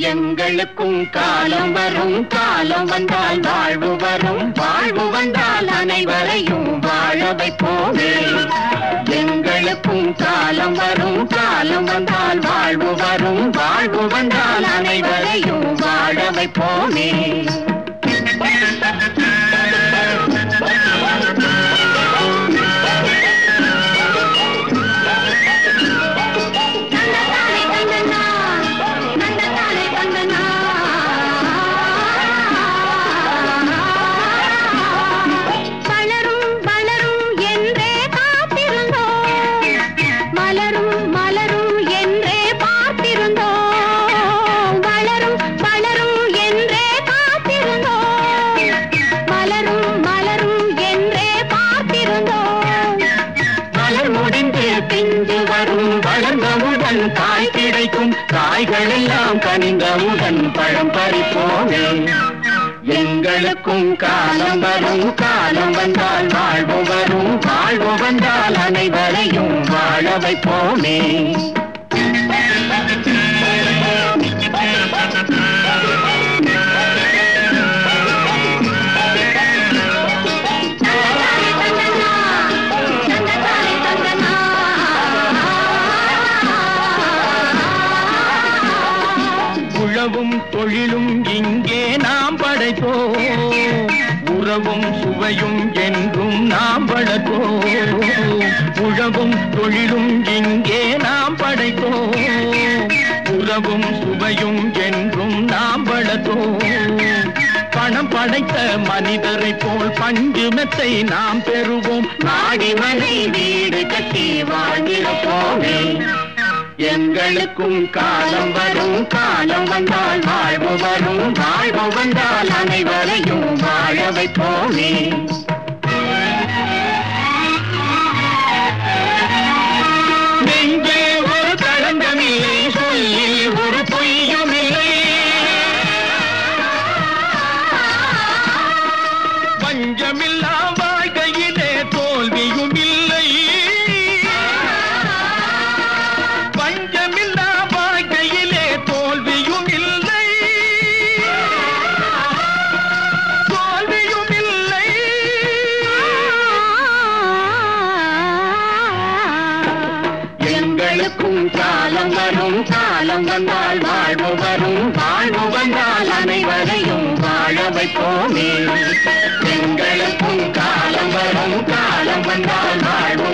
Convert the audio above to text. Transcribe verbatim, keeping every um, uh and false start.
எங்களுக்கும் காலம் வரும், காலம் வந்தால் வாழ்வு வரும், வாழ்வு வந்தால் அனைவரையும் வாழ வைப்போமே. எங்களுக்கும் காலம் வரும், காலம் வந்தால் வாழ்வு வரும், வாழ்வு வந்தால் அனைவரையும் வாழ வைப்போமே. வளர்ந்தவுடன் காய் கிடைக்கும், காய்கள் எல்லாம் கனிந்தவுடன் பழம் பறிப்போமே. எங்களுக்கும் காலம் வரும், காலம் வந்தால் வாழ்வு வரும், வாழ்வு வந்தால் அனைவரையும் வாழ வைப்போமே. உழவும் தொழிலும் இங்கே நாம் படைப்போம், உறவும் சுவையும் என்றும் நாம் வளர்ப்போம். உழவும் தொழிலும் இங்கே நாம் படைப்போம், உறவும் சுவையும் என்றும் நாம் வளர்ப்போம். பணம் படைத்த மனிதரை போல் பஞ்சு மெத்தை நாம் பெறுவோம், மாடிமனை வீடு கட்டி வாழ்ந்திருப்போமே. எங்களுக்கும் காலம் வரும், காலம் வந்தால் வாழ்வு வரும், வாழ்வு வந்தால் அனைவரையும் வாழ வைப்போமே. நெஞ்சே ஒரு களங்கமில்லை, சொல்லில் ஒரு பொய்யும் இல்லை, பஞ்சமில்லா வாழ்க்கையிலே தோல்வியும் இல்லை, பஞ்சமில்லா வாழ்க்கையிலே தோல்வியும் இல்லை, தோல்வியும் இல்லை. எங்களுக்கும் காலம் வரும், காலம் வந்தால் வாழ்வு வரும், வாழ்வு வந்தால் அனைவரையும் வாழ வைப்போமே. எங்களுக்கும் காலம் வரும், காலம் வந்தால் வாழ்வு